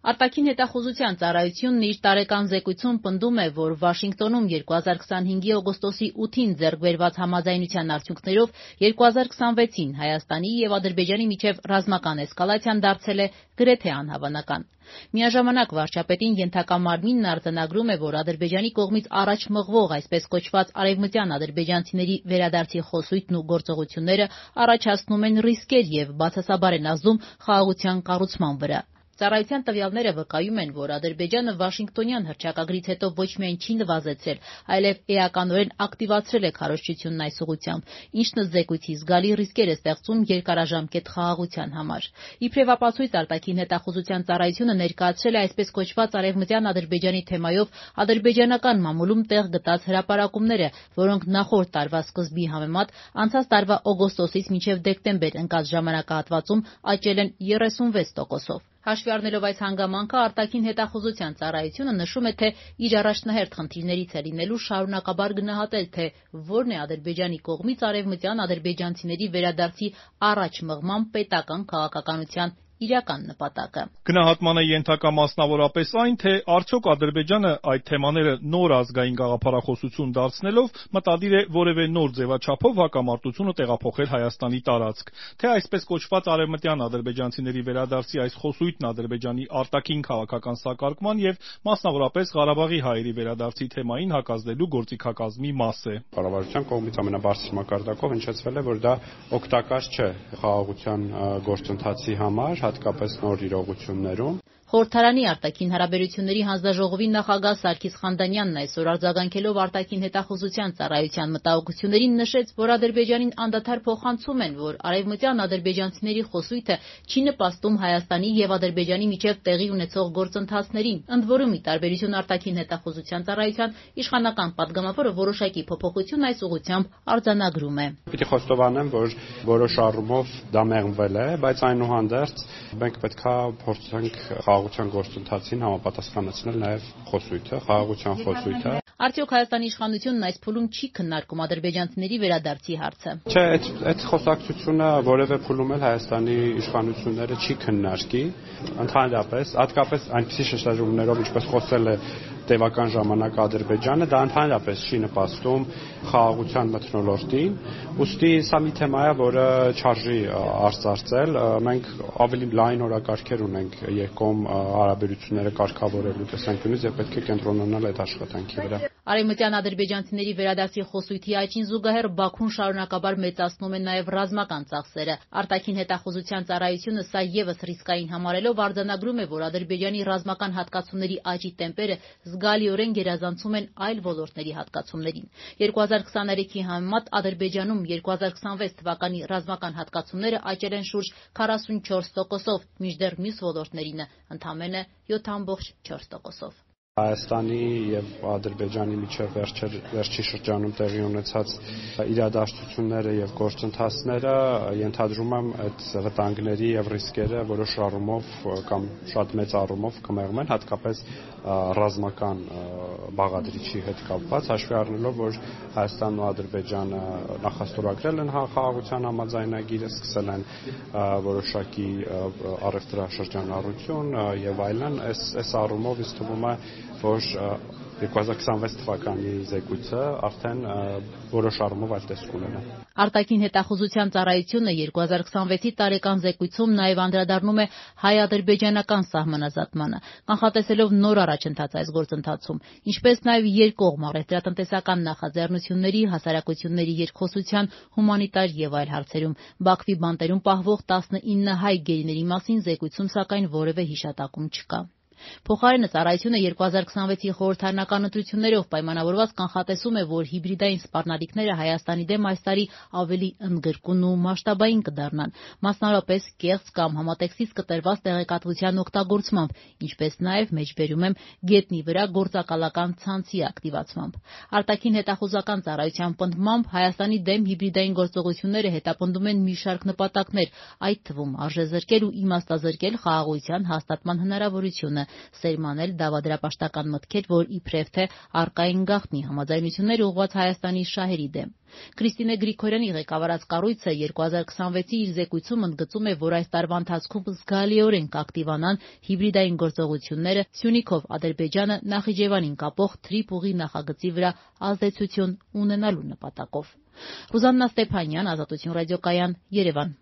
Արտաքին հետախուզության ծառայությունն իր տարեկան զեկույցում պնդում է, որ Վաշինգտոնում 2025-ի օգոստոսի 8-ին ձեռք բերված համաձայնության արդյունքներով 2026-ին Հայաստանի և Ադրբեջանի միջև ռազմական էսկալացիան դարձել է գրեթե անհավանական։ Միաժամանակ վարչապետին ենթակա մարմինն արձանագրում է, որ Ադրբեջանի կողմից առաջ մղվող այսպես կոչված արևմտյան ադրբեջանցիների վերադարձի խոսույթն ու գործողությունները առաջացնում են ռիսկեր և բացասաբար են ազդում խաղաղության կառուցման վրա։ Ծառայության տվյալները վկայում են, որ Ադրբեջանը Վաշինգտոնյան հռչակագրից հետո ոչ միայն չի նվազեցրել, այլև էականորեն ակտիվացրել է քարոզչությունն այս ուղղությամբ, ինչն ըստ զեկույցի զգալի ռիսկեր է ստեղծում երկարաժամկետ խաղաղության համար։ Իբրև ապացույց արտաքին հետախուզության ծառայությունը ներկայացրել է այսպես կոչված արևմտյան Ադրբեջանի թեմայով ադրբեջանական մամուլում տեղ գտած հրապարակումները, որոնք նախորդ տարվա սկզբի համեմատ անցած տարվա օգոստոսից մինչև դեկտեմբեր ընկած ժամանակահատվածում աճել են 36%-ով։ Հաշվի առնելով այս հանգամանքը, արտաքին հետախուզության ծառայությունը նշում է, թե իր առաջնահերթ խնդիրներից է լինելու շարունակաբար գնահատել, թե որն է Ադրբեջանի կողմից արևմտյան ադրբեջանցիների վերադարձի առաջ մղման պետական քաղաքականության իրական նպատակը։ Գնահատման է ենթակա մասնավորապես այն, թե արդյոք Ադրբեջանը այդ թեմաները նոր ազգային գաղափարախոսություն դարձնելով մտադիր է որևէ նոր ձևաչափով հակամարտությունը տեղափոխել Հայաստանի տարածք, թե այսպես կոչված արևմտյան ադրբեջանցիների վերադարձի այս խոսույթն Ադրբեջանի արտաքին քաղաքական սակարկման եւ մասնավորապես Ղարաբաղի հայերի վերադարձի թեմային հակազդելու գործիքակազմի մաս է։ Կառավարության կողմից ամենաբարձր մակարդակով հնչեցվել է, որ դա օգտակար չէ խաղաղության գործընթացի համար, հատկապես նոր իրողություններում։ Խորհրդարանի արտաքին հարաբերությունների հանձնաժողովի նախագահ Սարգիս Խանդանյանն այսօր արձագանքելով արտաքին հետախուզության ծառայության մտահոգություններին նշեց, որ Ադրբեջանին անդադար փոխանցում են, որ արևմտյան ադրբեջանցիների խոսույթը չի նպաստում Հայաստանի եւ Ադրբեջանի միջև տեղի ունեցող գործընթացներին։ Ընդ որում, ի տարբերություն արտաքին հետախուզության ծառայության, իշխանական падգամավորը որոշակի փոփոխություն այս ուղղությամբ արձանագրում է։ Պիտի խոստովանեմ, որ որոշ առումով դա մեղմվել է, բայց այնուհանդերձ մենք պետքա փորձենք խաղաղության գործընթացին համապատասխանեցնել նաև խոսույթը, խաղաղության խոսույթը։ Արդյոք Հայաստանի իշխանությունն այս փուլում չի քննարկում ադրբեջանցիների վերադարձի հարցը։ Չէ, այդ խոսակցությունը որևէ փուլում էլ Հայաստանի իշխանությունները չի քննարկի, ընդհանրապես, հատկապես այնպիսի շեշտադրումներով, ինչպես խոսել է տևական ժամանակ Ադրբեջանը, դա ընդհանրապես չի նպաստում խաղաղության մթնոլորտին, ուստի սա մի թեմա է, որը չարժի արծարծել, մենք ավելի լայն օրակարգեր ունենք երկկողմ հարաբերությունները կարգավորելու տեսանկյունից եւ պետք է կենտրոնանալ այդ աշխատանքի վրա։ Արևմտյան ադրբեջանցիների վերադարձի խոսույթի աճին զուգահեռ Բաքուն շարունակաբար մեծացնում է նաև ռազմական ծախսերը։ Արտաքին հետախուզության ծառայությունը սա ևս ռիսկային համարելով արձանագրում է, որ Ադրբեջանի ռազմական հատկացումների աճի տեմպերը զգալիորեն գերազանցում են այլ ոլորտների հատկացումներին։ 2023-ի համեմատ Ադրբեջանում 2026 թվականի ռազմական հատկացումները աճել են շուրջ 44%-ով, մինչդեռ մյուս ոլորտներինը ընդամենը 7,4%-ով։ Հայաստանի եւ Ադրբեջանի միջև վերջի շրջանում տեղի ունեցած իրադարձությունները եւ գործընթացները ենթադրում եմ այդ վտանգների եւ ռիսկերը որոշ առումով կամ շատ մեծ առումով կմեղմեն, հատկապես ռազմական բաղադրիչի հետ կապված, հաշվի առնելով, որ Հայաստանն ու Ադրբեջանը նախաստորագրել են խաղաղության համաձայնագիրը, սկսել են որոշակի առևտրաշրջանառություն եւ այլն, այս առումով ինձ թվում է, որ 2026 թվականի զեկույցը արդեն որոշ առումով այլ տեսք ունենա։ Արտաքին հետախուզության ծառայությունը 2026-ի տարեկան զեկույցում նաև անդրադառնում է հայ-ադրբեջանական սահմանազատմանը, կանխատեսելով նոր առաջընթաց այս գործընթացում, ինչպես նաև երկկողմ առևտրատնտեսական նախաձեռնությունների, հասարակությունների երկխոսության, հումանիտար եւ այլ հարցերում։ Բաքվի բանտերում պահվող 19 հայ գերիների մասին զեկույցում սակայն որևէ հիշատակում չկա։ Փոխարենը ծառայությունը 2026-ի խորհրդարանական ընտրություններով պայմանավորված կանխատեսում է, որ հիբրիդային սպառնալիքները Հայաստանի դեմ այս տարի ավելի ընդգրկուն ու մասշտաբային կդառնան, մասնավորապես կեղծ կամ համատեքստից կտրված տեղեկատվության օգտագործմամբ, ինչպես նաև մեջբերում եմ գետնի վրա գործակալական ցանցի ակտիվացմամբ։ Արտաքին հետախուզական ծառայության պնդմամբ Հայաստանի դեմ հիբրիդային գործողությունները հետապնդում են մի շարք նպատակներ, այդ թվում արժեզրկել ու իմաստազրկել խաղաղության հաստատման հնարավորությունը, սերմանել դավադրապաշտական մտքեր, որ իբրև թե առկային գաղտնի համաձայնություններ ուղղված Հայաստանի շահերի դեմ։ Կրիստինե Գրիգորյանի ղեկավարած կառույցը 2026-ի իր զեկույցում ընդգծում է, որ այս տարվա ընթացքում զգալիորեն կակտիվանան հիբրիդային գործողությունները Սյունիքով Ադրբեջանը Նախիջևանին կապող Թրիպ ուղի նախագծի վրա ազդեցություն ունենալու նպատակով։ Ռուզաննա Ստեփանյան, Ազատություն ռադիոկայան, Երևան։